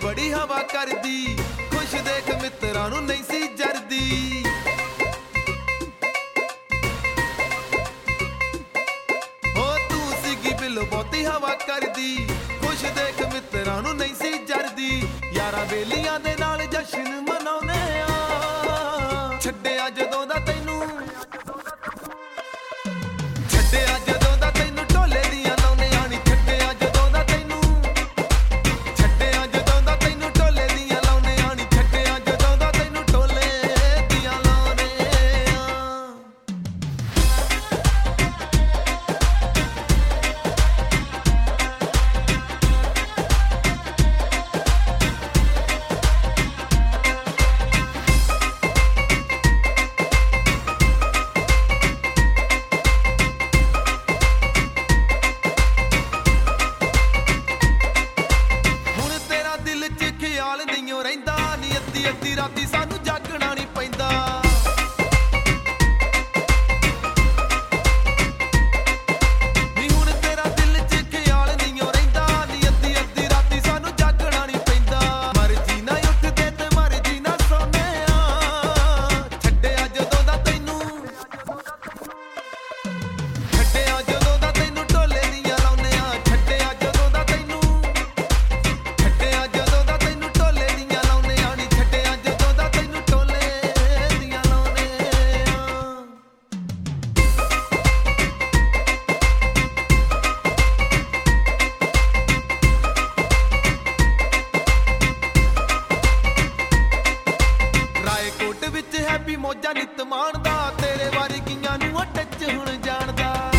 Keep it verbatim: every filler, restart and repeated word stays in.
बड़ी हवा कर दी, खुश देख मित्रां नूं नहीं सी जरदी। हो तू सीगी बिलो बहुती हवा कर दी, खुश देख मित्रां नूं नहीं सी जरदी। यारां बेलियां दे नाल जशन मनाउने आ, छड्डिया जदों दा तैनूं, छड्डिया जदों दा तैनूं ढोले दियां लाउने आ नी, छड्डिया जदों दा तैनूं, छड्डिया जदों दा तैनूं ढोले दियां लाउने आ नी, छड्डिया जदों दा तैनूं ढोले दियां लाउने आ। ਹੁਣ ਤੇਰਾ ਦਿਲ 'ਚ ਖਿਆਲ ਨਹੀਂਓ ਰਹਿੰਦਾ ਨੀ, ਅੱਧੀ ਅੱਧੀ ਰਾਤੀ ਸਾਨੂੰ ਜਾਗਣਾ ਨਹੀਂ ਪੈਂਦਾ। ਨੀ ਹੁਣ ਤੇਰਾ ਦਿਲ 'ਚ ਖਿਆਲ ਨਹੀਂਓ ਰਹਿੰਦਾ ਨੀ, ਅੱਧੀ ਅੱਧੀ ਰਾਤੀ ਸਾਨੂੰ ਜਾਗਣਾ ਨਹੀਂ ਪੈਂਦਾ। ਮਰਜੀ ਨਾ ਉੱਠਦੇ ਤੇ ਮਰਜੀ ਨਾ ਸੌਂਦੇ ਆ, ਛੱਡਿਆ ਜਦੋਂ ਦਾ ਤੈਨੂੰ, ਛੱਡਿਆ ਜਦੋਂ ਦਾ ਤੈਨੂੰ ਢੋਲੇ ਦੀਆਂ ਲਾउने ਆ, ਛੱਡਿਆ ਜਦੋਂ ਦਾ ਤੈਨੂੰ, ਛੱਡਿਆ ਜਦੋਂ ਦਾ ਤੈਨੂੰ ਢੋਲੇ ਦੀਆਂ ਲਾउने ਆ ਨੀ, ਛੱਡਿਆ ਜਦੋਂ ਦਾ ਤੈਨੂੰ ਢੋਲੇ ਦੀਆਂ ਲਾउने ਆ। ਰਾਏਕੋਟ ਵਿੱਚ ਹੈਪੀ ਮੌਜਾਂ ਨਿੱਤ ਮਾਣਦਾ, ਤੇਰੇ ਵਰਗੀਆਂ ਨੂੰ ਟੱਚ ਹੁਣ ਜਾਣਦਾ।